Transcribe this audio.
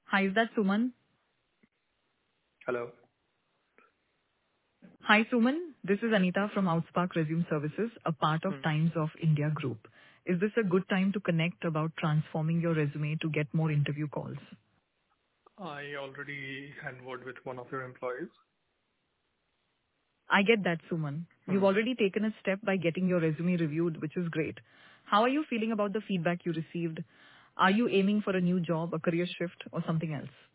Hi, is that Suman? Hello. Hi, Suman. This is Anita from Outspark Resume Services, a part of Hmm. Times of India Group. Is this a good time to connect about transforming your resume to get more interview calls? I already had word with one of your employees. I get that, Suman. You've Hmm. already taken a step by getting your resume reviewed, which is great. How are you feeling about the feedback you received? Are you aiming for a new job, a career shift, or something else?